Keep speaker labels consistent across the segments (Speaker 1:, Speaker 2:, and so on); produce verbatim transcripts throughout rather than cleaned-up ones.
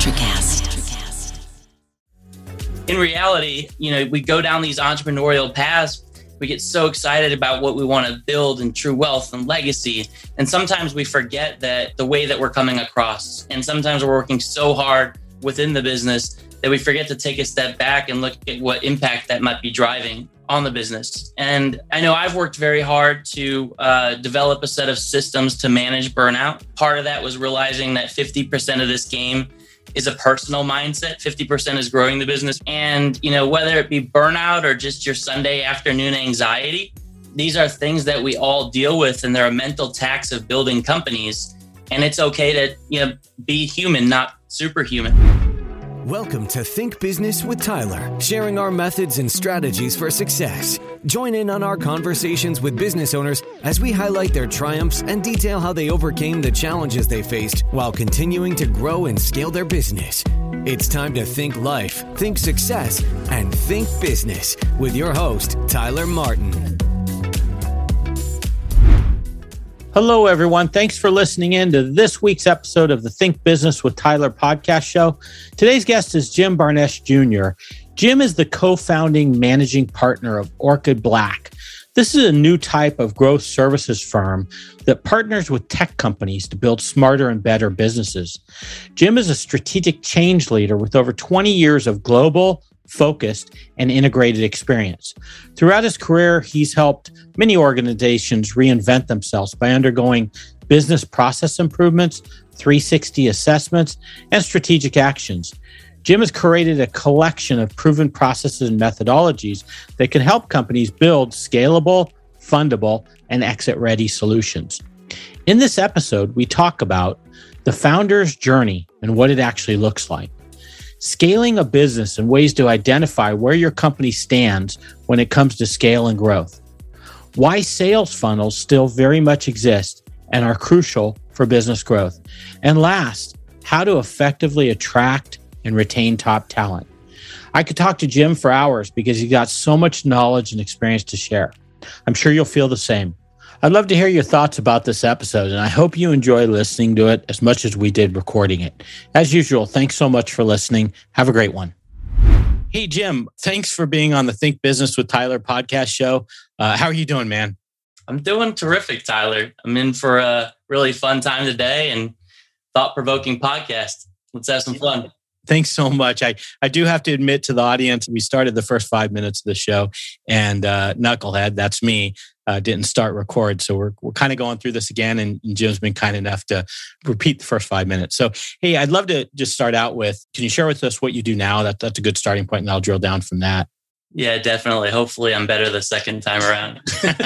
Speaker 1: Electrocast.
Speaker 2: In reality, you know, we go down these entrepreneurial paths. We get so excited about what we want to build and true wealth and legacy. And sometimes we forget that the way that we're coming across. And sometimes we're working so hard within the business that we forget to take a step back and look at what impact that might be driving on the business. And I know I've worked very hard to uh, develop a set of systems to manage burnout. Part of that was realizing that fifty percent of this game is a personal mindset. fifty percent is growing the business. And, you know, whether it be burnout or just your Sunday afternoon anxiety, these are things that we all deal with, and they're a mental tax of building companies. And it's okay to, you know, be human, not superhuman.
Speaker 3: Welcome to Think Business with Tyler, sharing our methods and strategies for success. Join in on our conversations with business owners as we highlight their triumphs and detail how they overcame the challenges they faced while continuing to grow and scale their business. It's time to think life, think success, and think business with your host, Tyler Martin.
Speaker 4: Hello, everyone. Thanks for listening in to this week's episode of the Think Business with Tyler podcast show. Today's guest is Jim Barnesh Junior Jim is the co-founding managing partner of Orchid Black. This is a new type of growth services firm that partners with tech companies to build smarter and better businesses. Jim is a strategic change leader with over twenty years of global, focused, and integrated experience. Throughout his career, he's helped many organizations reinvent themselves by undergoing business process improvements, three sixty assessments, and strategic actions. Jim has created a collection of proven processes and methodologies that can help companies build scalable, fundable, and exit-ready solutions. In this episode, we talk about the founder's journey and what it actually looks like, scaling a business and ways to identify where your company stands when it comes to scale and growth, why sales funnels still very much exist and are crucial for business growth, and last, how to effectively attract and retain top talent. I could talk to Jim for hours because he's got so much knowledge and experience to share. I'm sure you'll feel the same. I'd love to hear your thoughts about this episode, and I hope you enjoy listening to it as much as we did recording it. As usual, thanks so much for listening. Have a great one. Hey, Jim, thanks for being on the Think Business with Tyler podcast show. Uh, how are you doing, man?
Speaker 2: I'm doing terrific, Tyler. I'm in for a really fun time today and thought-provoking podcast. Let's have some fun.
Speaker 4: Thanks so much. I, I do have to admit to the audience, we started the first five minutes of the show, and uh, Knucklehead, that's me, uh, didn't start record. So we're we're kind of going through this again, and, and Jim's been kind enough to repeat the first five minutes. So, hey, I'd love to just start out with, can you share with us what you do now? That, that's a good starting point, and I'll drill down from that.
Speaker 2: Yeah, definitely. Hopefully I'm better the second time around.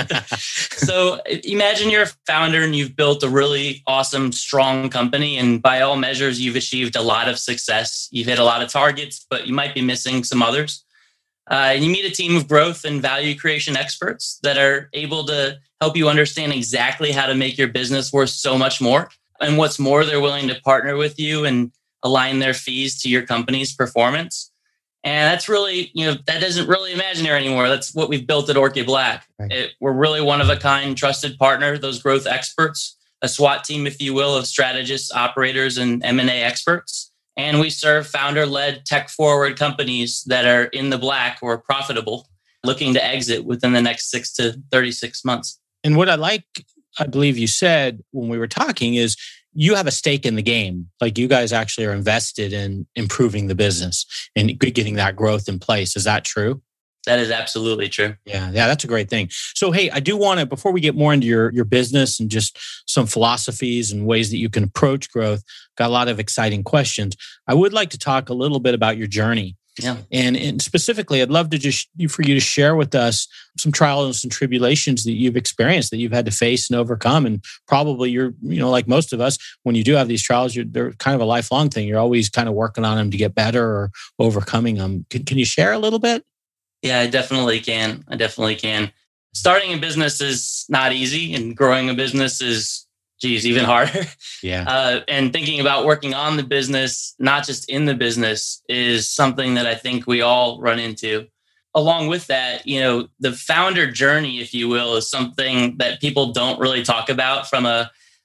Speaker 2: So imagine you're a founder and you've built a really awesome, strong company. And by all measures, you've achieved a lot of success. You've hit a lot of targets, but you might be missing some others. Uh, and you meet a team of growth and value creation experts that are able to help you understand exactly how to make your business worth so much more. And what's more, they're willing to partner with you and align their fees to your company's performance. And that's really, you know, that isn't really imaginary anymore. That's what we've built at Orchid Black. Right. It, we're really one of a kind, trusted partner, those growth experts, a SWAT team, if you will, of strategists, operators, and M and A experts. And we serve founder-led, tech-forward companies that are in the black or profitable, looking to exit within the next six to thirty-six months.
Speaker 4: And what I like, I believe you said when we were talking, is you have a stake in the game. Like, you guys actually are invested in improving the business and getting that growth in place. Is that true?
Speaker 2: That is absolutely true.
Speaker 4: Yeah, yeah, that's a great thing. So, hey, I do want to, before we get more into your, your business and just some philosophies and ways that you can approach growth, got a lot of exciting questions. I would like to talk a little bit about your journey.
Speaker 2: Yeah.
Speaker 4: And, and specifically, I'd love to just for you to share with us some trials and tribulations that you've experienced, that you've had to face and overcome. And probably you're, you know, like most of us, when you do have these trials, you're, they're kind of a lifelong thing. You're always kind of working on them to get better or overcoming them. Can, can you share a little bit?
Speaker 2: Yeah, I definitely can. I definitely can. Starting a business is not easy, and growing a business is, geez, even harder.
Speaker 4: Yeah.
Speaker 2: Uh, and thinking about working on the business, not just in the business, is something that I think we all run into. Along with that, you know, the founder journey, if you will, is something that people don't really talk about from a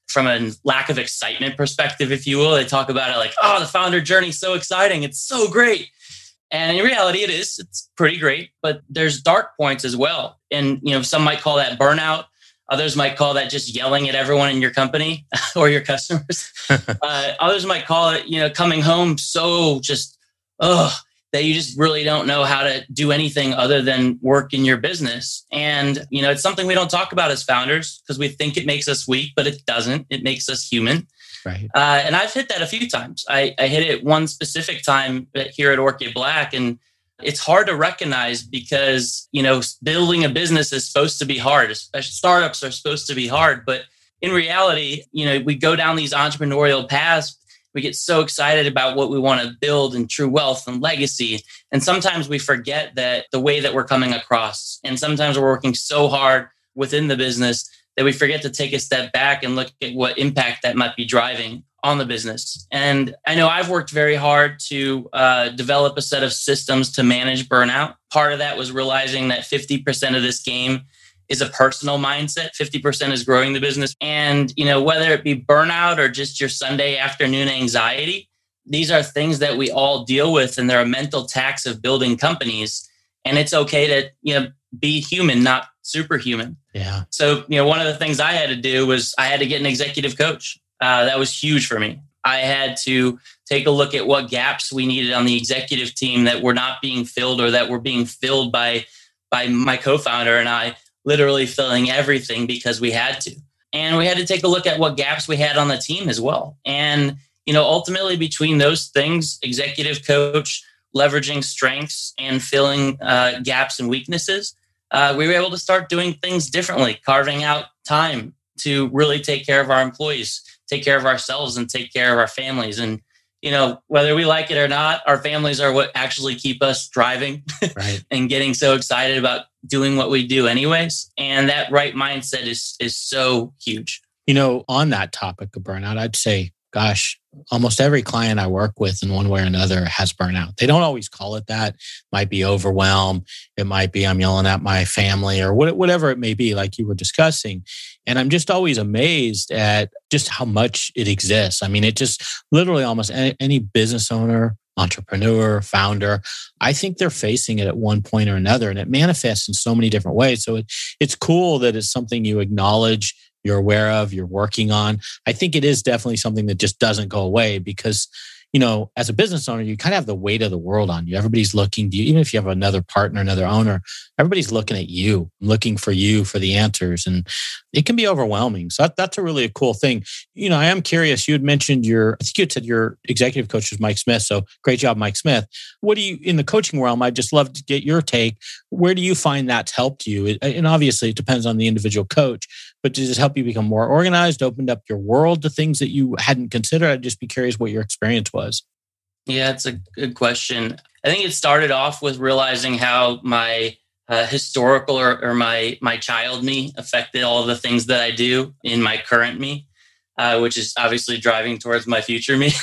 Speaker 2: from a lack of excitement perspective, if you will. They talk about it like, oh, the founder journey is so exciting. It's so great. And in reality, it is. It's pretty great. But there's dark points as well. And, you know, some might call that burnout. Others might call that just yelling at everyone in your company or your customers. uh, others might call it, you know, coming home so just, oh, that you just really don't know how to do anything other than work in your business. And, you know, it's something we don't talk about as founders because we think it makes us weak, but it doesn't. It makes us human.
Speaker 4: Right.
Speaker 2: Uh, and I've hit that a few times. I, I hit it one specific time here at Orchid Black, and it's hard to recognize because, you know, building a business is supposed to be hard. Especially startups are supposed to be hard. But in reality, you know, we go down these entrepreneurial paths. We get so excited about what we want to build and true wealth and legacy. And sometimes we forget that the way that we're coming across. And sometimes we're working so hard within the business that we forget to take a step back and look at what impact that might be driving on the business. And I know I've worked very hard to uh, develop a set of systems to manage burnout. Part of that was realizing that fifty percent of this game is a personal mindset. fifty percent is growing the business. And, you know, whether it be burnout or just your Sunday afternoon anxiety, these are things that we all deal with, and they're a mental tax of building companies. And it's okay to, you know, be human, not superhuman.
Speaker 4: Yeah.
Speaker 2: So, you know, one of the things I had to do was I had to get an executive coach. Uh, that was huge for me. I had to take a look at what gaps we needed on the executive team that were not being filled or that were being filled by, by my co-founder and I, literally filling everything because we had to. And we had to take a look at what gaps we had on the team as well. And, you know, ultimately between those things, executive coach, leveraging strengths and filling uh, gaps and weaknesses, uh, we were able to start doing things differently, carving out time to really take care of our employees, take care of ourselves and take care of our families. And, you know, whether we like it or not, our families are what actually keep us driving
Speaker 4: right.
Speaker 2: and getting so excited about doing what we do anyways. And that right mindset is is so huge.
Speaker 4: You know, on that topic of burnout, I'd say, gosh, almost every client I work with in one way or another has burnout. They don't always call it that. It might be overwhelm. It might be I'm yelling at my family or whatever it may be, like you were discussing. And I'm just always amazed at just how much it exists. I mean, it just literally almost any, any business owner, entrepreneur, founder, I think they're facing it at one point or another, and it manifests in so many different ways. So it, it's cool that it's something you acknowledge, you're aware of, you're working on. I think it is definitely something that just doesn't go away because, you know, as a business owner, you kind of have the weight of the world on you. Everybody's looking to you, even if you have another partner, another owner, everybody's looking at you, looking for you for the answers. And it can be overwhelming. So that, that's a really a cool thing. You know, I am curious, you had mentioned your, I think you had said your executive coach was Mike Smith. So great job, Mike Smith. What do you, in the coaching realm, I'd just love to get your take. Where do you find that's helped you? And obviously it depends on the individual coach, but does it help you become more organized, opened up your world to things that you hadn't considered? I'd just be curious what your experience was.
Speaker 2: Yeah, it's a good question. I think it started off with realizing how my uh, historical or, or my my child me affected all of the things that I do in my current me, uh, which is obviously driving towards my future me.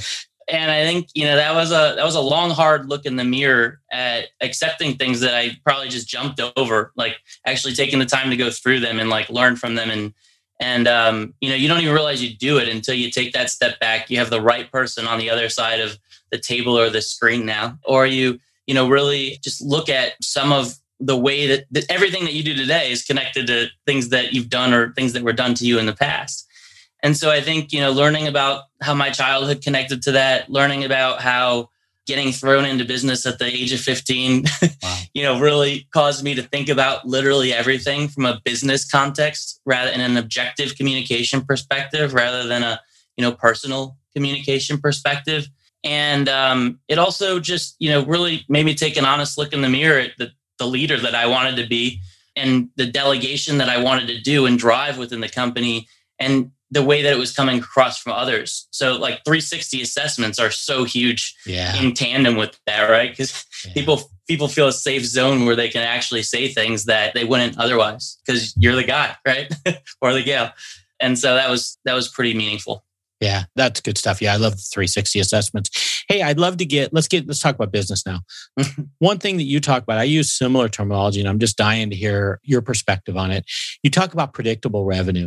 Speaker 2: And I think, you know, that was a that was a long, hard look in the mirror at accepting things that I probably just jumped over, like actually taking the time to go through them and like learn from them. And And, um, you know, you don't even realize you do it until you take that step back. You have the right person on the other side of the table or the screen now, or you, you know, really just look at some of the way that, that everything that you do today is connected to things that you've done or things that were done to you in the past. And so I think, you know, learning about how my childhood connected to that, learning about how getting thrown into business at the age of fifteen, wow. you know, really caused me to think about literally everything from a business context, rather in an objective communication perspective, rather than a, you know, personal communication perspective. And um, it also just, you know, really made me take an honest look in the mirror at the, the leader that I wanted to be and the delegation that I wanted to do and drive within the company and the way that it was coming across from others. So like three sixty assessments are so huge
Speaker 4: yeah.
Speaker 2: in tandem with that, right? Because yeah. people people feel a safe zone where they can actually say things that they wouldn't otherwise because you're the guy, right? Or the gal. And so that was that was pretty meaningful.
Speaker 4: Yeah, that's good stuff. Yeah, I love the three sixty assessments. Hey, I'd love to get, let's get, let's talk about business now. One thing that you talk about, I use similar terminology and I'm just dying to hear your perspective on it. You talk about predictable revenue.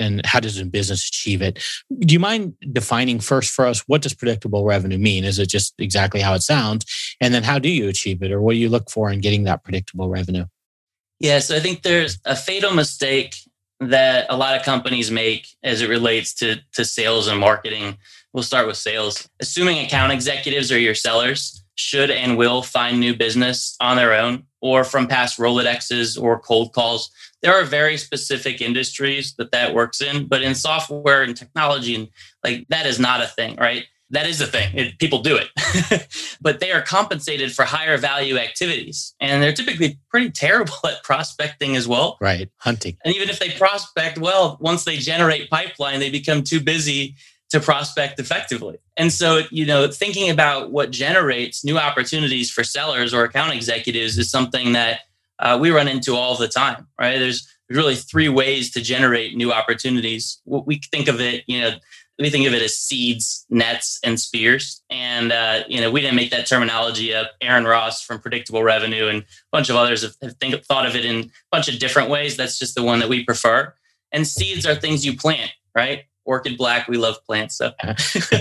Speaker 4: and how does a business achieve it? Do you mind defining first for us, what does predictable revenue mean? Is it just exactly how it sounds? And then how do you achieve it, or what do you look for in getting that predictable revenue?
Speaker 2: Yeah, so I think there's a fatal mistake that a lot of companies make as it relates to, to sales and marketing. We'll start with sales. Assuming account executives or your sellers should and will find new business on their own or from past Rolodexes or cold calls. There are very specific industries that that works in, but in software and technology, and like that is not a thing, right? That is a thing. It, people do it, but they are compensated for higher value activities. And they're typically pretty terrible at prospecting as well.
Speaker 4: Right. Hunting.
Speaker 2: And even if they prospect well, once they generate pipeline, they become too busy to prospect effectively. And so, you know, thinking about what generates new opportunities for sellers or account executives is something that uh, we run into all the time, right? There's really three ways to generate new opportunities. We think of it, you know, we think of it as seeds, nets, and spears. And, uh, you know, we didn't make that terminology up. Aaron Ross from Predictable Revenue and a bunch of others have, have think, thought of it in a bunch of different ways. That's just the one that we prefer. And seeds are things you plant, right? Orchid Black, we love plants. So uh,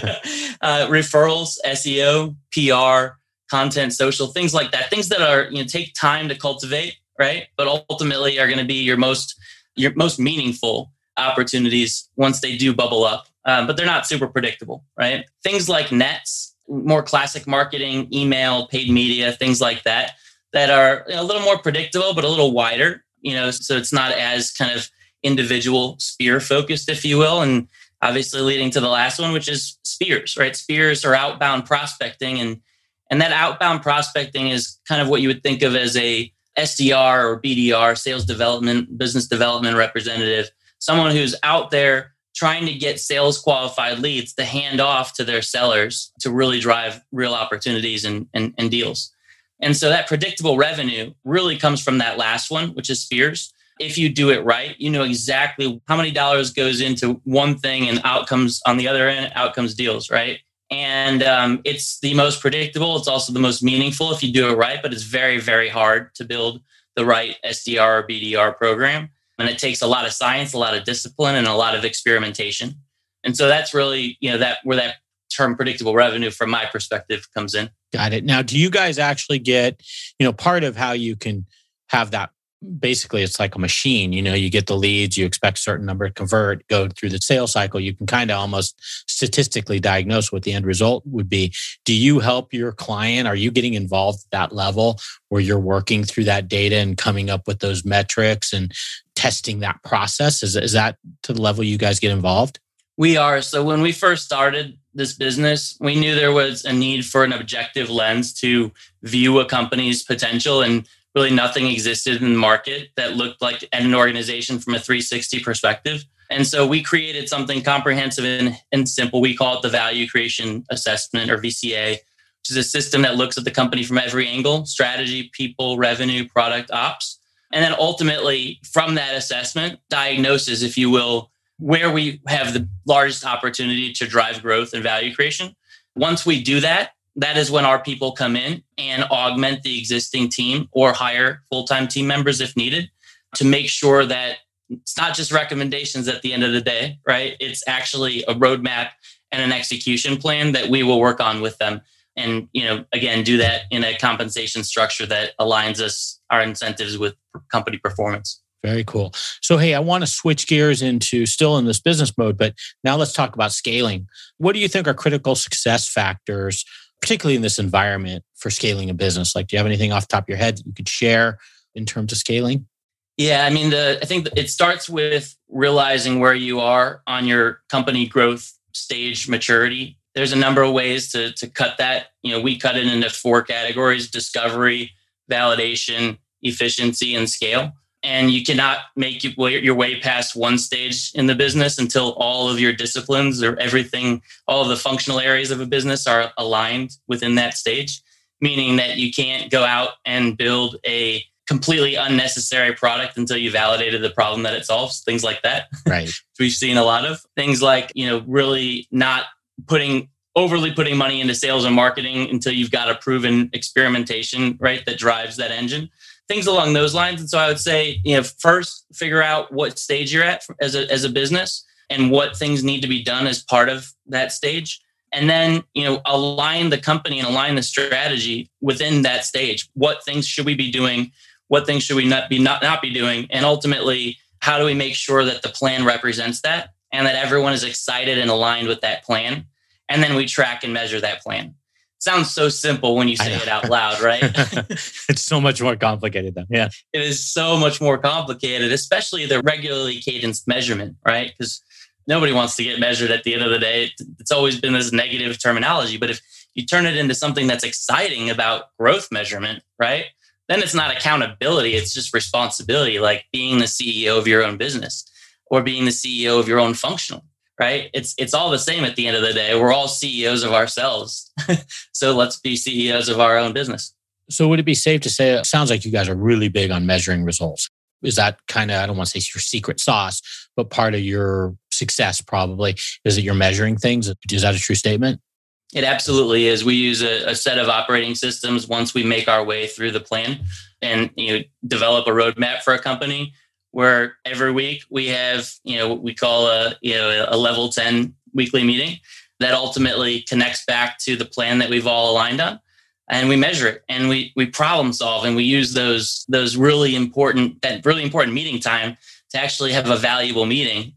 Speaker 2: referrals, S E O, P R, content, social, things like that. Things that are, you know, take time to cultivate, right? But ultimately are going to be your most, your most meaningful opportunities once they do bubble up. Um, but they're not super predictable, right? Things like nets, more classic marketing, email, paid media, things like that, that are a little more predictable, but a little wider, you know, so it's not as kind of individual spear focused, if you will. And obviously leading to the last one, which is spears, right? Spears are outbound prospecting. And, and that outbound prospecting is kind of what you would think of as a S D R or B D R, sales development, business development representative, someone who's out there trying to get sales qualified leads to hand off to their sellers to really drive real opportunities and, and, and deals. And so that predictable revenue really comes from that last one, which is spears. If you do it right, you know exactly how many dollars goes into one thing and outcomes on the other end, outcomes deals, right? And um, it's the most predictable. It's also the most meaningful if you do it right, but it's very, very hard to build the right S D R or B D R program. And it takes a lot of science, a lot of discipline, and a lot of experimentation. And so that's really, you know, that where that term predictable revenue from my perspective comes in.
Speaker 4: Got it. Now, do you guys actually get, you know, part of how you can have that, basically it's like a machine, you know, you get the leads, you expect a certain number to convert, go through the sales cycle, you can kind of almost statistically diagnose what the end result would be. Do you help your client? Are you getting involved at that level where you're working through that data and coming up with those metrics and testing that process? Is, is that to the level you guys get involved?
Speaker 2: We are. So when we first started this business, we knew there was a need for an objective lens to view a company's potential, and really nothing existed in the market that looked like an organization from a three sixty perspective. And so we created something comprehensive and, and simple. We call it the Value Creation Assessment, or V C A, which is a system that looks at the company from every angle: strategy, people, revenue, product, ops. And then ultimately from that assessment, diagnoses, if you will, where we have the largest opportunity to drive growth and value creation. Once we do that, that is when our people come in and augment the existing team or hire full-time team members if needed, to make sure that it's not just recommendations at the end of the day, right? It's actually a roadmap and an execution plan that we will work on with them. And, you know, again, do that in a compensation structure that aligns us, our incentives, with company performance.
Speaker 4: Very cool. So, hey, I want to switch gears into still in this business mode, but now let's talk about scaling. What do you think are critical success factors, particularly in this environment, for scaling a business? Like, do you have anything off the top of your head that you could share in terms of scaling?
Speaker 2: Yeah, I mean, the I think it starts with realizing where you are on your company growth stage maturity. There's a number of ways to, to cut that. You know, we cut it into four categories: discovery, validation, efficiency, and scale. And you cannot make your way past one stage in the business until all of your disciplines, or everything, all of the functional areas of a business are aligned within that stage, meaning that you can't go out and build a completely unnecessary product until you validated the problem that it solves, things like that.
Speaker 4: Right.
Speaker 2: We've seen a lot of things like, you know, really not putting overly putting money into sales and marketing until you've got a proven experimentation, right, that drives that engine. things along those lines. And so I would say, you know, first figure out what stage you're at as a, as a business and what things need to be done as part of that stage. And then, you know, align the company and align the strategy within that stage. What things should we be doing? What things should we not be not, not be doing? And ultimately, how do we make sure that the plan represents that and that everyone is excited and aligned with that plan? And then we track and measure that plan. Sounds so simple when you say it out loud, right?
Speaker 4: It's so much more complicated though. Yeah.
Speaker 2: It is so much more complicated, especially the regularly cadenced measurement, right? Because nobody wants to get measured at the end of the day. It's always been this negative terminology. But if you turn it into something that's exciting about growth measurement, right? Then it's not accountability. It's just responsibility, like being the C E O of your own business or being the C E O of your own functional, right? It's it's all the same at the end of the day. We're all C E Os of ourselves. So let's be C E Os of our own business.
Speaker 4: So would it be safe to say, it sounds like you guys are really big on measuring results. Is that kind of, I don't want to say your secret sauce, but part of your success probably is that you're measuring things? Is that a true statement?
Speaker 2: It absolutely is. We use a, a set of operating systems once we make our way through the plan and, you know, develop a roadmap for a company where every week we have, you know, what we call a, you know, a level ten weekly meeting that ultimately connects back to the plan that we've all aligned on. And we measure it and we we problem solve and we use those those really important that really important meeting time to actually have a valuable meeting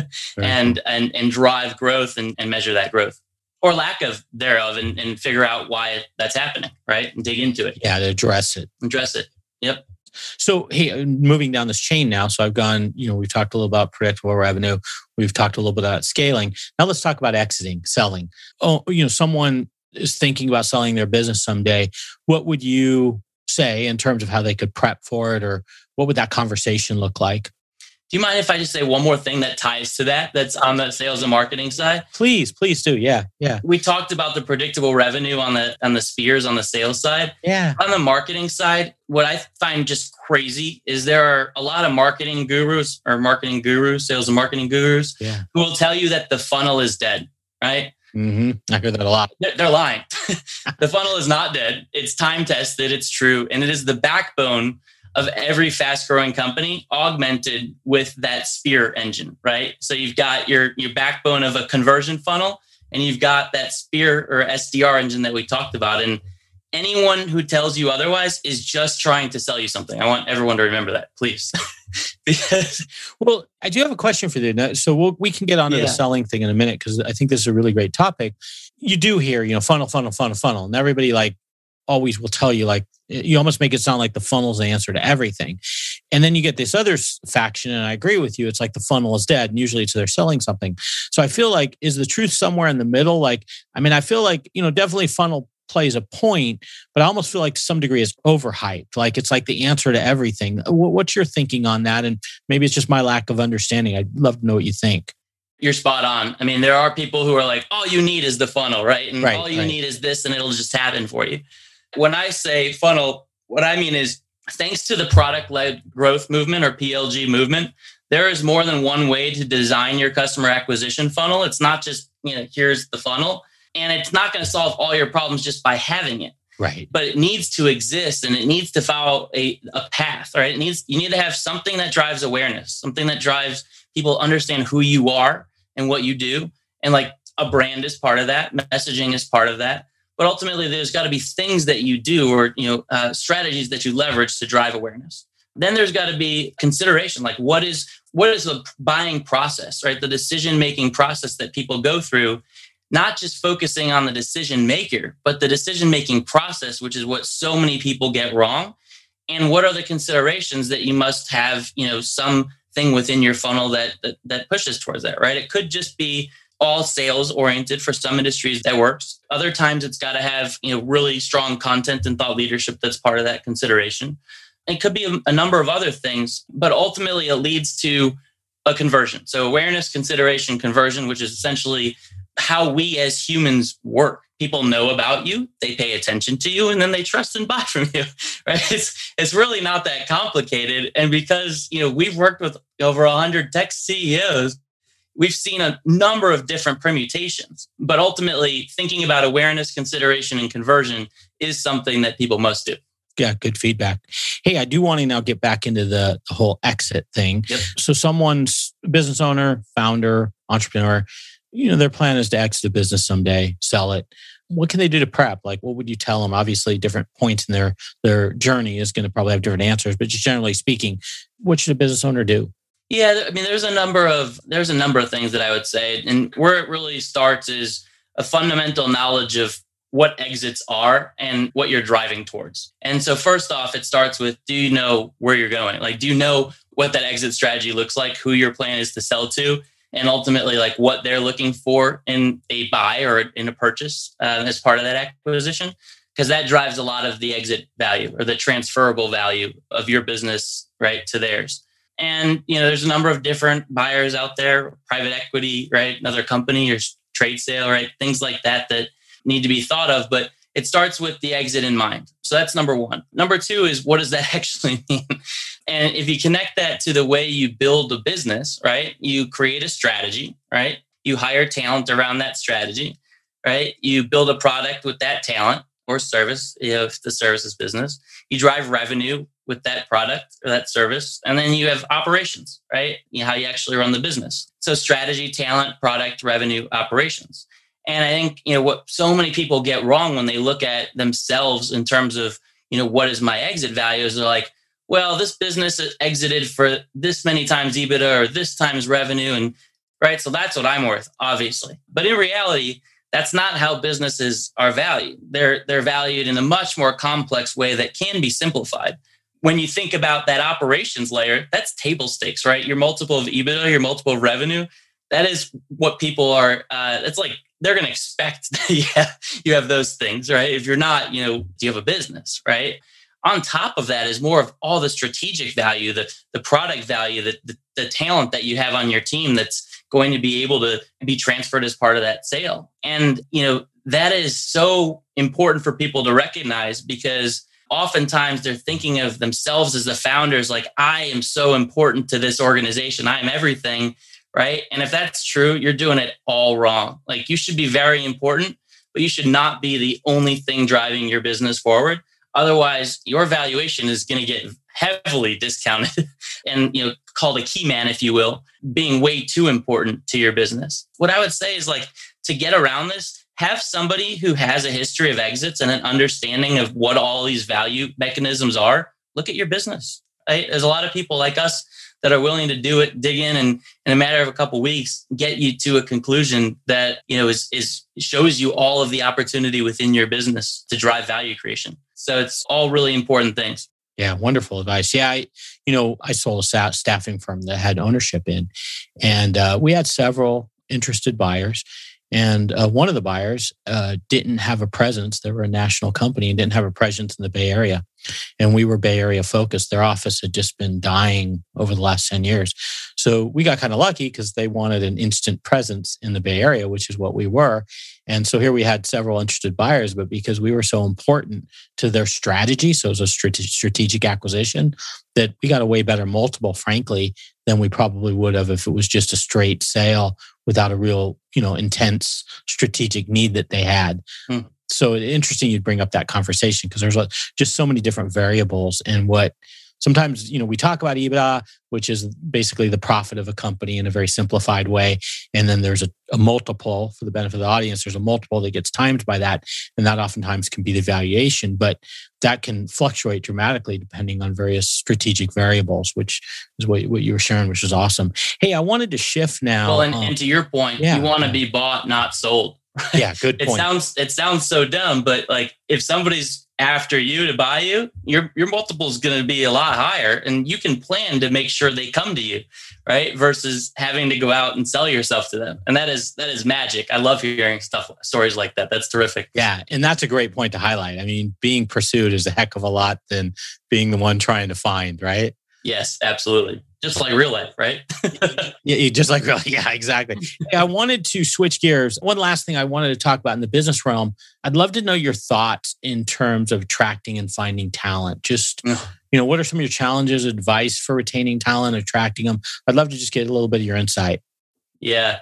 Speaker 2: and, and and drive growth and, and measure that growth or lack of thereof and, and figure out why that's happening, right? And dig into it.
Speaker 4: Yeah, to address it.
Speaker 2: Address it. Yep.
Speaker 4: So, hey, moving down this chain now. So I've gone, you know, we've talked a little about predictable revenue. We've talked a little bit about scaling. Now let's talk about exiting, selling. Oh, you know, someone is thinking about selling their business someday. What would you say in terms of how they could prep for it, or what would that conversation look like?
Speaker 2: Do you mind if I just say one more thing that ties to that, that's on the sales and marketing side?
Speaker 4: Please, please do. Yeah, yeah.
Speaker 2: We talked about the predictable revenue on the on the spears on the sales side.
Speaker 4: Yeah.
Speaker 2: On the marketing side, what I find just crazy is there are a lot of marketing gurus or marketing gurus, sales and marketing gurus,
Speaker 4: yeah,
Speaker 2: who will tell you that the funnel is dead, right?
Speaker 4: Mm-hmm. I hear that a lot.
Speaker 2: They're, they're lying. The funnel is not dead. It's time tested. It's true. And it is the backbone of every fast growing company augmented with that spear engine, right? So you've got your, your backbone of a conversion funnel and you've got that spear or S D R engine that we talked about. And anyone who tells you otherwise is just trying to sell you something. I want everyone to remember that, please. Because,
Speaker 4: well, I do have a question for you. So we'll, we can get onto yeah. the selling thing in a minute because I think this is a really great topic. You do hear, you know, funnel, funnel, funnel, funnel. And everybody like always will tell you, like, you almost make it sound like the funnel's the answer to everything. And then you get this other faction, and I agree with you, it's like the funnel is dead, and usually it's they're selling something. So I feel like, is the truth somewhere in the middle? Like, I mean, I feel like, you know, definitely funnel plays a point, but I almost feel like to some degree it's overhyped. Like it's like the answer to everything. What's your thinking on that? And maybe it's just my lack of understanding. I'd love to know what you think.
Speaker 2: You're spot on. I mean, there are people who are like, all you need is the funnel, right? And
Speaker 4: right,
Speaker 2: all you
Speaker 4: right.
Speaker 2: need is this and it'll just happen for you. When I say funnel, what I mean is thanks to the product-led growth movement or P L G movement, there is more than one way to design your customer acquisition funnel. It's not just, you know, here's the funnel. And it's not going to solve all your problems just by having it.
Speaker 4: Right.
Speaker 2: But it needs to exist and it needs to follow a, a path, right? It needs, you need to have something that drives awareness, something that drives people understand who you are and what you do. And like a brand is part of that. Messaging is part of that. But ultimately, there's got to be things that you do or, you know, uh, strategies that you leverage to drive awareness. Then there's got to be consideration. Like what is what is the buying process, right? The decision-making process that people go through, not just focusing on the decision maker, but the decision-making process, which is what so many people get wrong. And what are the considerations that you must have, you know, something within your funnel that, that, that pushes towards that, right? It could just be all sales oriented. For some industries that works. Other times it's got to have, you know, really strong content and thought leadership that's part of that consideration. It could be a, a number of other things, but ultimately it leads to a conversion. So awareness, consideration, conversion, which is essentially how we as humans work. People know about you, they pay attention to you, and then they trust and buy from you, right? It's it's really not that complicated. And because, you know, we've worked with over one hundred tech C E Os, we've seen a number of different permutations, but ultimately thinking about awareness, consideration, and conversion is something that people must do.
Speaker 4: Yeah, good feedback. Hey, I do want to now get back into the, the whole exit thing.
Speaker 2: Yep.
Speaker 4: So someone's a business owner, founder, entrepreneur, you know, their plan is to exit a business someday, sell it. What can they do to prep? Like, what would you tell them? Obviously, different points in their, their journey is going to probably have different answers, but just generally speaking, what should a business owner do?
Speaker 2: Yeah, I mean, there's a number of there's a number of things that I would say, and where it really starts is a fundamental knowledge of what exits are and what you're driving towards. And so first off, it starts with, do you know where you're going? Like, do you know what that exit strategy looks like, who your plan is to sell to, and ultimately like what they're looking for in a buy or in a purchase uh, as part of that acquisition? Because that drives a lot of the exit value or the transferable value of your business, right, to theirs. And, you know, there's a number of different buyers out there, private equity, right, another company or trade sale, right, things like that that need to be thought of, but it starts with the exit in mind. So that's number one. Number two is, what does that actually mean? And if you connect that to the way you build a business, right, you create a strategy, right? You hire talent around that strategy, right? You build a product with that talent or service, if the services business. You drive revenue with that product or that service. And then you have operations, right? You know, how you actually run the business. So strategy, talent, product, revenue, operations. And I think, you know, what so many people get wrong when they look at themselves in terms of, you know, what is my exit value, is they're like, well, this business exited for this many times EBITDA or this times revenue. And right. So that's what I'm worth, obviously. But in reality, that's not how businesses are valued. They're, they're valued in a much more complex way that can be simplified. When you think about that operations layer, that's table stakes, right? Your multiple of EBITDA, your multiple of revenue, that is what people are, uh, it's like, they're going to expect that you have, you have those things, right? If you're not, you know, do you have a business, right? On top of that is more of all the strategic value, the, the product value, the, the, the talent that you have on your team that's going to be able to be transferred as part of that sale. And, you know, that is so important for people to recognize, because oftentimes they're thinking of themselves as the founders, like, I am so important to this organization. I am everything. Right. And if that's true, you're doing it all wrong. Like, you should be very important, but you should not be the only thing driving your business forward. Otherwise, your valuation is going to get heavily discounted and, you know, called a key man, if you will, being way too important to your business. What I would say is, like, to get around this, have somebody who has a history of exits and an understanding of what all these value mechanisms are. Look at your business. Right? There's a lot of people like us that are willing to do it, dig in, and in a matter of a couple of weeks, get you to a conclusion that, you know, is, is shows you all of the opportunity within your business to drive value creation. So it's all really important things.
Speaker 4: Yeah, wonderful advice. Yeah, I, you know, I sold a staffing firm that had ownership in, and uh, we had several interested buyers. And uh, one of the buyers uh, didn't have a presence. They were a national company and didn't have a presence in the Bay Area. And we were Bay Area focused. Their office had just been dying over the last ten years. So we got kind of lucky because they wanted an instant presence in the Bay Area, which is what we were. And so here we had several interested buyers, but because we were so important to their strategy, so it was a strategic acquisition, that we got a way better multiple, frankly, than we probably would have if it was just a straight sale without a real, you know, intense strategic need that they had. Hmm. So it's interesting you'd bring up that conversation, because there's just so many different variables in what sometimes, you know, we talk about EBITDA, which is basically the profit of a company in a very simplified way. And then there's a, a multiple, for the benefit of the audience, there's a multiple that gets timed by that. And that oftentimes can be the valuation, but that can fluctuate dramatically depending on various strategic variables, which is what, what you were sharing, which is awesome. Hey, I wanted to shift now.
Speaker 2: Well, and,
Speaker 4: um,
Speaker 2: and to your point, yeah, you want to yeah. be bought, not sold. Right?
Speaker 4: Yeah, good point.
Speaker 2: It sounds it sounds so dumb, but like, if somebody's after you to buy you, your your multiple is going to be a lot higher, and you can plan to make sure they come to you, right? Versus having to go out and sell yourself to them, and that is that is magic. I love hearing stuff stories like that. That's terrific.
Speaker 4: Yeah, and that's a great point to highlight. I mean, being pursued is a heck of a lot than being the one trying to find, right?
Speaker 2: Yes, absolutely. Just like real life, right?
Speaker 4: Yeah, just like real. Yeah, exactly. Hey, I wanted to switch gears. One last thing I wanted to talk about in the business realm. I'd love to know your thoughts in terms of attracting and finding talent. Just, you know, what are some of your challenges, advice for retaining talent, attracting them? I'd love to just get a little bit of your insight.
Speaker 2: Yeah.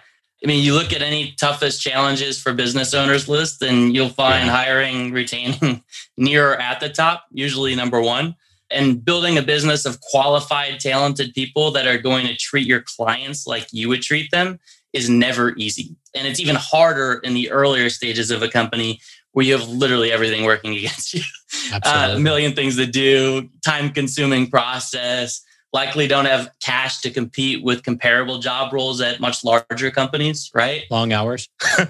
Speaker 2: I mean, you look at any toughest challenges for business owners list, and you'll find
Speaker 4: Yeah.
Speaker 2: hiring, retaining near or at the top, usually number one. And building a business of qualified, talented people that are going to treat your clients like you would treat them is never easy. And it's even harder in the earlier stages of a company where you have literally everything working against you. Uh, a million things to do, time-consuming process, likely don't have cash to compete with comparable job roles at much larger companies, right?
Speaker 4: Long hours.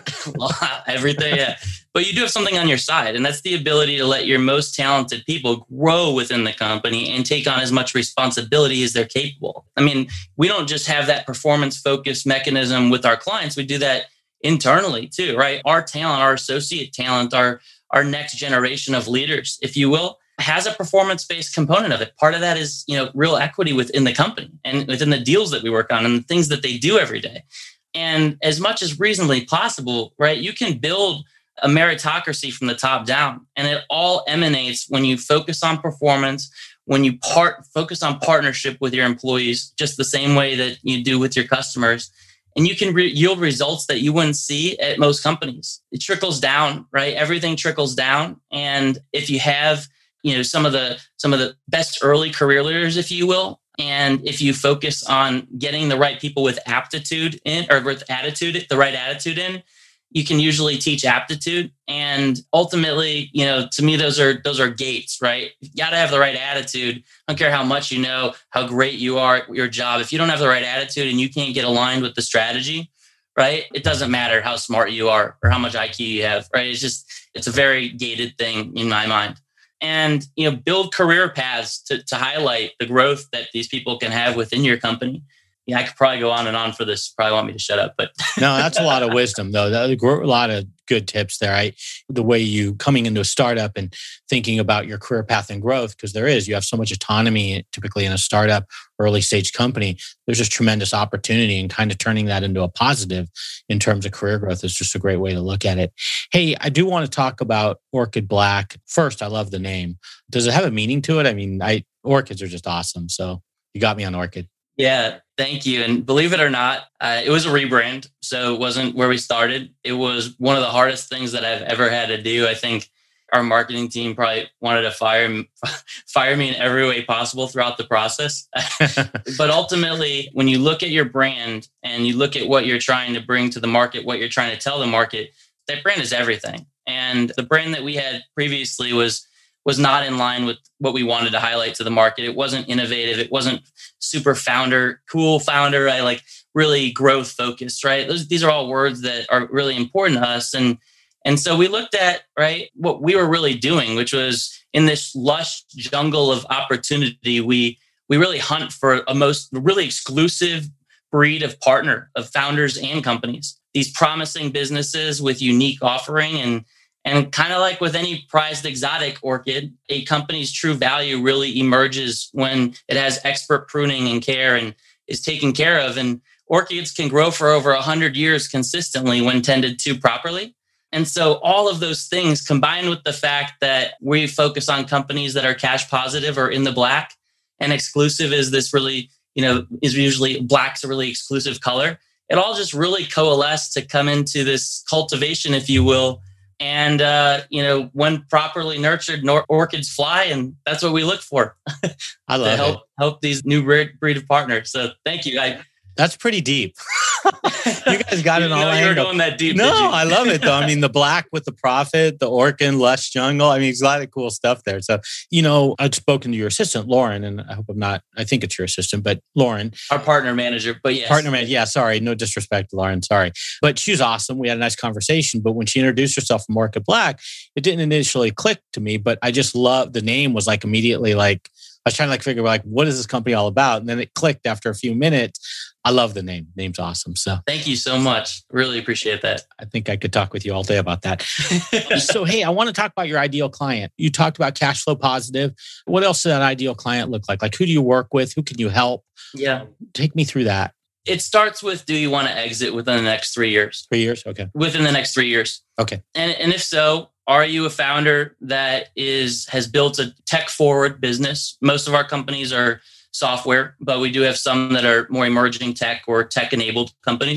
Speaker 2: Everything, yeah. But you do have something on your side, and that's the ability to let your most talented people grow within the company and take on as much responsibility as they're capable. I mean, we don't just have that performance-focused mechanism with our clients. We do that internally too, right? Our talent, our associate talent, our, our next generation of leaders, if you will, has a performance-based component of it. Part of that is, you know, real equity within the company and within the deals that we work on and the things that they do every day. And as much as reasonably possible, right, you can build a meritocracy from the top down. And it all emanates when you focus on performance, when you part focus on partnership with your employees, just the same way that you do with your customers. And you can re- yield results that you wouldn't see at most companies. It trickles down, right? Everything trickles down. And if you have, you know, some of the some of the best early career leaders, if you will, and if you focus on getting the right people with aptitude in or with attitude, the right attitude in, you can usually teach aptitude. And ultimately, you know, to me, those are those are gates, right? You got to have the right attitude. I don't care how much you know, how great you are at your job. If you don't have the right attitude and you can't get aligned with the strategy, right? It doesn't matter how smart you are or how much I Q you have, right? It's just, it's a very gated thing in my mind. And, you know, build career paths to, to highlight the growth that these people can have within your company. Yeah, I could probably go on and on for this. Probably want me to shut up, but
Speaker 4: no, that's a lot of wisdom, though. That's a lot of good tips there. I, the way you coming into a startup and thinking about your career path and growth, because there is, you have so much autonomy typically in a startup, early stage company. There's just tremendous opportunity, and kind of turning that into a positive in terms of career growth is just a great way to look at it. Hey, I do want to talk about Orchid Black. First, I love the name. Does it have a meaning to it? I mean, I orchids are just awesome. So you got me on Orchid.
Speaker 2: Yeah, thank you. And believe it or not, uh, it was a rebrand. So it wasn't where we started. It was one of the hardest things that I've ever had to do. I think our marketing team probably wanted to fire me, fire me in every way possible throughout the process. But ultimately, when you look at your brand and you look at what you're trying to bring to the market, what you're trying to tell the market, that brand is everything. And the brand that we had previously was was not in line with what we wanted to highlight to the market. It wasn't innovative. It wasn't super founder, cool founder, right? Like really growth focused, right? Those, these are all words that are really important to us. And, and so we looked at, right, what we were really doing, which was in this lush jungle of opportunity, we, we really hunt for a most really exclusive breed of partner, of founders and companies, these promising businesses with unique offering. And And kind of like with any prized exotic orchid, a company's true value really emerges when it has expert pruning and care and is taken care of. And orchids can grow for over one hundred years consistently when tended to properly. And so all of those things combined with the fact that we focus on companies that are cash positive or in the black, and exclusive is this really, you know, is usually black's a really exclusive color. It all just really coalesced to come into this cultivation, if you will. And, uh, you know, when properly nurtured, nor- orchids fly. And that's what we look for.
Speaker 4: I love
Speaker 2: to help,
Speaker 4: it.
Speaker 2: help these new breed, breed of partners. So thank you. I,
Speaker 4: That's pretty deep. You guys got
Speaker 2: you
Speaker 4: it all.
Speaker 2: know you were going that deep.
Speaker 4: No,
Speaker 2: did you?
Speaker 4: I love it though. I mean, the black with the profit, the orchid, lush jungle. I mean, it's a lot of cool stuff there. So, you know, I've spoken to your assistant, Lauren, and I hope I'm not, I think it's your assistant, but Lauren.
Speaker 2: Our partner manager, but yes.
Speaker 4: Partner manager. Yeah, sorry. No disrespect to Lauren. Sorry. But she's awesome. We had a nice conversation. But when she introduced herself from Orchid Black, it didn't initially click to me, but I just loved the name was like immediately like, I was trying to like figure out like, what is this company all about? And then it clicked after a few minutes. I love the name. Name's awesome. So
Speaker 2: thank you so much. Really appreciate that.
Speaker 4: I think I could talk with you all day about that. So, hey, I want to talk about your ideal client. You talked about cash flow positive. What else does an ideal client look like? Like, who do you work with? Who can you help?
Speaker 2: Yeah.
Speaker 4: Take me through that.
Speaker 2: It starts with, do you want to exit within the next three years?
Speaker 4: Three years? Okay.
Speaker 2: Within the next three years.
Speaker 4: Okay.
Speaker 2: And, and if so, are you a founder that is has built a tech forward business? Most of our companies are software, but we do have some that are more emerging tech or tech enabled companies.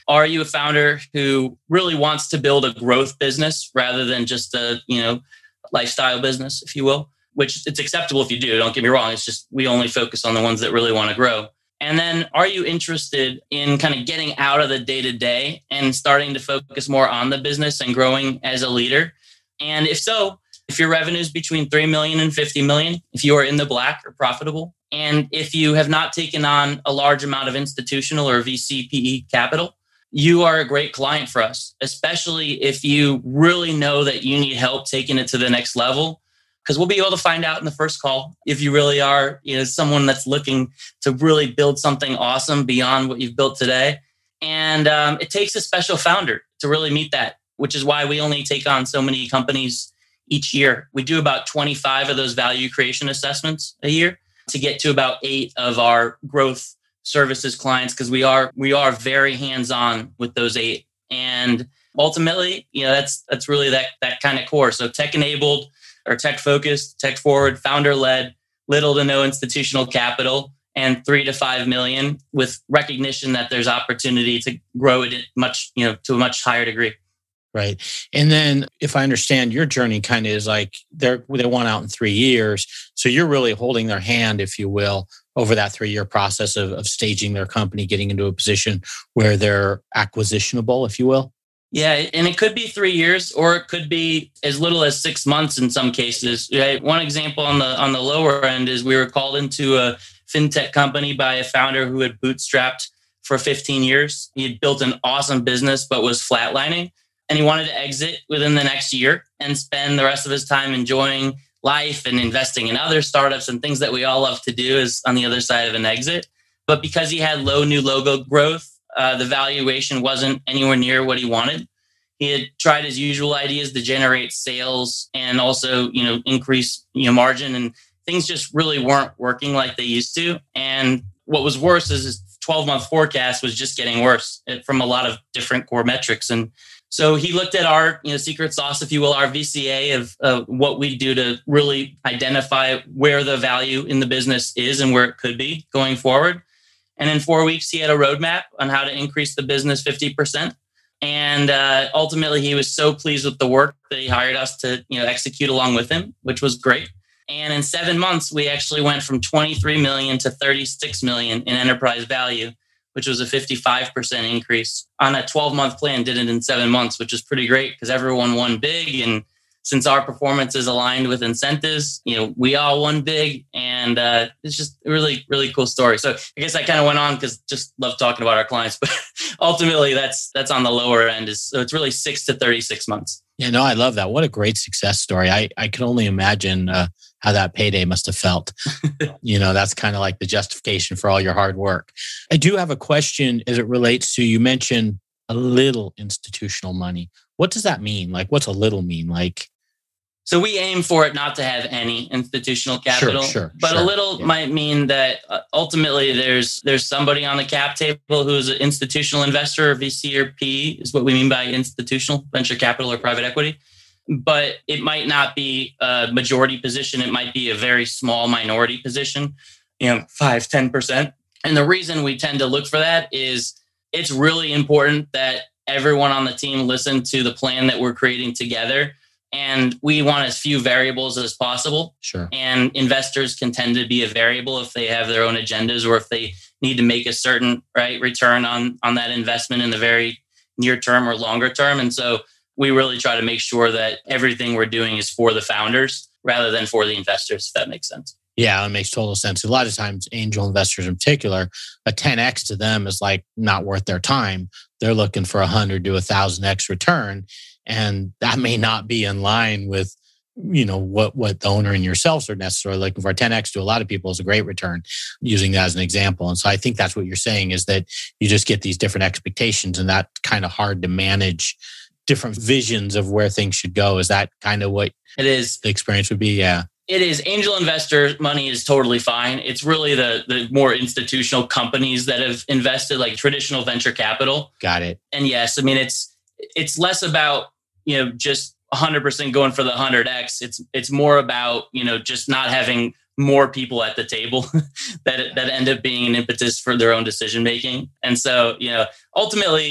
Speaker 2: Are you a founder who really wants to build a growth business rather than just a, you know, lifestyle business, if you will? Which it's acceptable if you do, don't get me wrong. It's just we only focus on the ones that really want to grow. And then are you interested in kind of getting out of the day-to-day and starting to focus more on the business and growing as a leader? And if so, if your revenue is between three million and fifty million, if you are in the black or profitable, and if you have not taken on a large amount of institutional or V C P E capital, you are a great client for us, especially if you really know that you need help taking it to the next level. Because we'll be able to find out in the first call if you really are, you know, someone that's looking to really build something awesome beyond what you've built today. And um, it takes a special founder to really meet that, which is why we only take on so many companies each year. We do about twenty-five of those value creation assessments a year to get to about eight of our growth services clients, because we are we are very hands-on with those eight. And ultimately, you know, that's that's really that that kind of core. So tech-enabled, or tech-focused, tech-forward, founder-led, little to no institutional capital, and three to five million, with recognition that there's opportunity to grow it much, you know, to a much higher degree.
Speaker 4: Right. And then if I understand, your journey kind of is like they're, they want out in three years. So you're really holding their hand, if you will, over that three-year process of, of staging their company, getting into a position where they're acquisitionable, if you will.
Speaker 2: Yeah, and it could be three years, or it could be as little as six months in some cases. Right? One example on the on the lower end is we were called into a fintech company by a founder who had bootstrapped for fifteen years. He had built an awesome business, but was flatlining, and he wanted to exit within the next year and spend the rest of his time enjoying life and investing in other startups and things that we all love to do is on the other side of an exit. But because he had low new logo growth, Uh, the valuation wasn't anywhere near what he wanted. He had tried his usual ideas to generate sales and also, you know, increase, you know, margin, and things just really weren't working like they used to. And what was worse is his twelve-month forecast was just getting worse from a lot of different core metrics. And so he looked at our, you know, secret sauce, if you will, our V C A of uh, what we do to really identify where the value in the business is and where it could be going forward. And in four weeks, he had a roadmap on how to increase the business fifty percent. And uh, ultimately, he was so pleased with the work that he hired us to, you know, execute along with him, which was great. And in seven months, we actually went from twenty-three million to thirty-six million in enterprise value, which was a fifty-five percent increase. On a twelve-month plan, did it in seven months, which is pretty great because everyone won big. And since our performance is aligned with incentives, you know, we all won big, and uh, it's just a really, really cool story. So I guess I kind of went on because just love talking about our clients, but ultimately that's that's on the lower end. Is so it's really six to thirty-six months.
Speaker 4: Yeah, no, I love that. What a great success story. I I can only imagine uh, how that payday must have felt. You know, that's kind of like the justification for all your hard work. I do have a question as it relates to, you mentioned a little institutional money. What does that mean? Like, what's a little mean? Like,
Speaker 2: so we aim for it not to have any institutional capital,
Speaker 4: sure, sure,
Speaker 2: but
Speaker 4: sure.
Speaker 2: a little yeah. might mean that uh, ultimately there's there's somebody on the cap table who's an institutional investor, or V C or P E is what we mean by institutional, venture capital or private equity. But it might not be a majority position. It might be a very small minority position, you know, five, ten percent. And the reason we tend to look for that is it's really important that everyone on the team listen to the plan that we're creating together. And we want as few variables as possible.
Speaker 4: Sure.
Speaker 2: And investors can tend to be a variable if they have their own agendas, or if they need to make a certain right return on, on that investment in the very near term or longer term. And so we really try to make sure that everything we're doing is for the founders rather than for the investors, if that makes sense.
Speaker 4: Yeah, it makes total sense. A lot of times, angel investors in particular, a ten X to them is like not worth their time. They're looking for a one hundred to one thousand X return. And that may not be in line with, you know, what, what the owner and yourselves are necessarily looking for. ten X to a lot of people is a great return, using that as an example. And so I think that's what you're saying, is that you just get these different expectations, and that's kind of hard to manage different visions of where things should go. Is that kind of what
Speaker 2: it is?
Speaker 4: The experience would be? Yeah.
Speaker 2: It is. Angel investor money is totally fine. It's really the the more institutional companies that have invested, like traditional venture capital.
Speaker 4: Got it.
Speaker 2: And yes, I mean, it's it's less about, you know, just one hundred percent going for the one hundred X. It's it's more about, you know, just not having more people at the table that that end up being an impetus for their own decision making. And so, you know, ultimately,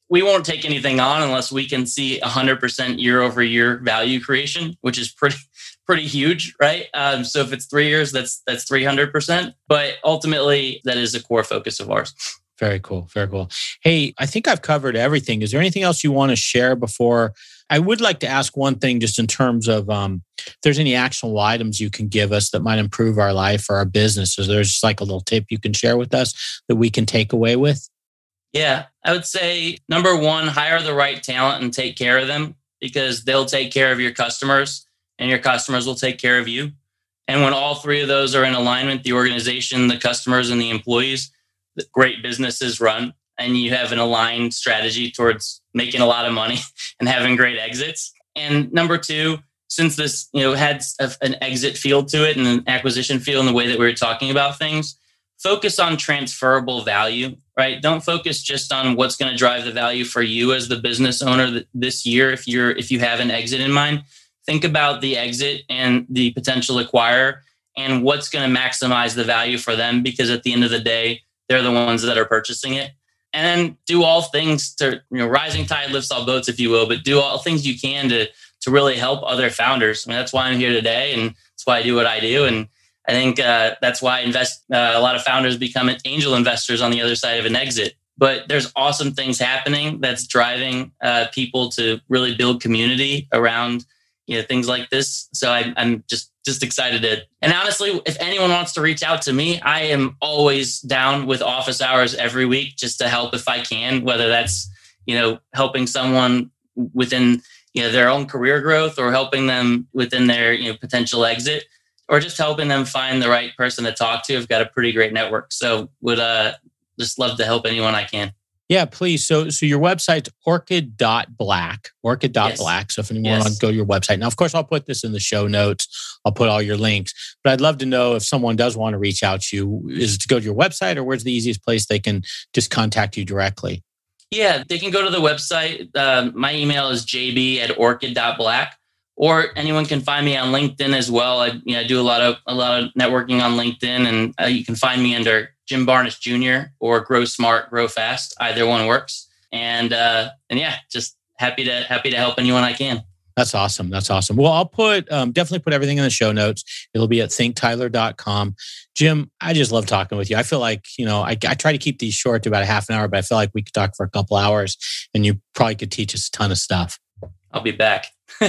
Speaker 2: we won't take anything on unless we can see one hundred percent year over year value creation, which is pretty pretty huge, right? Um, so if it's three years, that's that's three hundred percent. But ultimately, that is a core focus of ours.
Speaker 4: Very cool. Very cool. Hey, I think I've covered everything. Is there anything else you want to share before? I would like to ask one thing just in terms of um, if there's any actionable items you can give us that might improve our life or our business. Is there just like a little tip you can share with us that we can take away with?
Speaker 2: Yeah, I would say number one, hire the right talent and take care of them, because they'll take care of your customers and your customers will take care of you. And when all three of those are in alignment, the organization, the customers, and the employees, the great businesses run, and you have an aligned strategy towards making a lot of money and having great exits. And number two, since this, you know, had a, an exit feel to it and an acquisition feel in the way that we were talking about things, focus on transferable value, right? Don't focus just on what's going to drive the value for you as the business owner this year. If you're, if you have an exit in mind, think about the exit and the potential acquirer and what's going to maximize the value for them, because at the end of the day, they're the ones that are purchasing it. And then do all things to, you know, rising tide lifts all boats, if you will, but do all things you can to, to really help other founders. I mean, that's why I'm here today, and that's why I do what I do. And I think uh, that's why I invest. Uh, a lot of founders become angel investors on the other side of an exit. But there's awesome things happening that's driving uh, people to really build community around, you know, things like this. So I, I'm just just excited to. And honestly, if anyone wants to reach out to me, I am always down with office hours every week just to help if I can. Whether that's, you know, helping someone within, you know, their own career growth, or helping them within their, you know, potential exit, or just helping them find the right person to talk to. I've got a pretty great network. So would uh, just love to help anyone I can.
Speaker 4: Yeah, please. So so your website's orchid dot black, orchid dot black. Yes. So if anyone yes. wants to go to your website. Now, of course, I'll put this in the show notes. I'll put all your links. But I'd love to know if someone does want to reach out to you, is it to go to your website, or where's the easiest place they can just contact you directly?
Speaker 2: Yeah, they can go to the website. Uh, my email is j b at orchid dot black. Or anyone can find me on LinkedIn as well. I, you know, I do a lot of a lot of networking on LinkedIn, and uh, you can find me under Jim Barnish Junior or Grow Smart, Grow Fast. Either one works. And uh, and yeah, just happy to happy to help anyone I can.
Speaker 4: That's awesome. That's awesome. Well, I'll put um, definitely put everything in the show notes. It'll be at think tyler dot com. Jim, I just love talking with you. I feel like, you know, I, I try to keep these short to about a half an hour, but I feel like we could talk for a couple hours, and you probably could teach us a ton of stuff.
Speaker 2: I'll be back.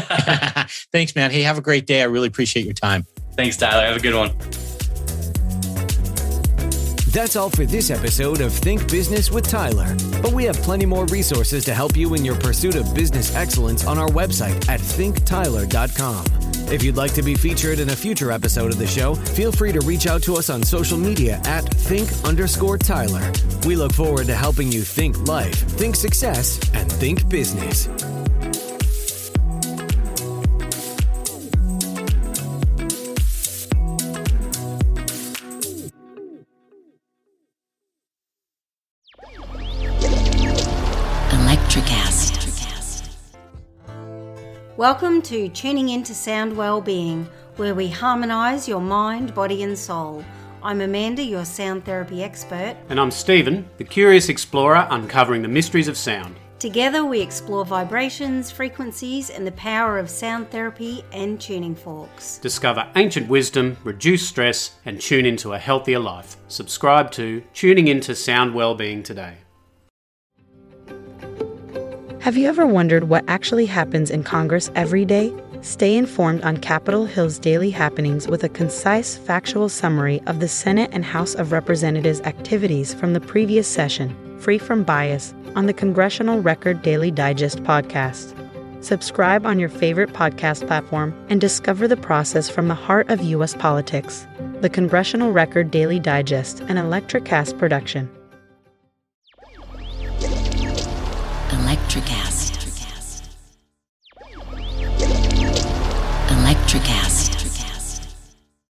Speaker 4: Thanks, man. Hey, have a great day. I really appreciate your time.
Speaker 2: Thanks, Tyler. Have a good one.
Speaker 3: That's all for this episode of Think Business with Tyler. But we have plenty more resources to help you in your pursuit of business excellence on our website at think tyler dot com. If you'd like to be featured in a future episode of the show, feel free to reach out to us on social media at think underscore Tyler. We look forward to helping you think life, think success, and think business.
Speaker 1: Welcome to Tuning Into Sound Wellbeing, where we harmonise your mind, body and soul. I'm Amanda, your sound therapy expert.
Speaker 5: And I'm Stephen, the curious explorer uncovering the mysteries of sound.
Speaker 1: Together we explore vibrations, frequencies and the power of sound therapy and tuning forks.
Speaker 5: Discover ancient wisdom, reduce stress and tune into a healthier life. Subscribe to Tuning Into Sound Wellbeing today.
Speaker 6: Have you ever wondered what actually happens in Congress every day? Stay informed on Capitol Hill's daily happenings with a concise, factual summary of the Senate and House of Representatives' activities from the previous session, free from bias, on the Congressional Record Daily Digest podcast. Subscribe on your favorite podcast platform and discover the process from the heart of U S politics. The Congressional Record Daily Digest, an Electricast production.
Speaker 7: Electricast.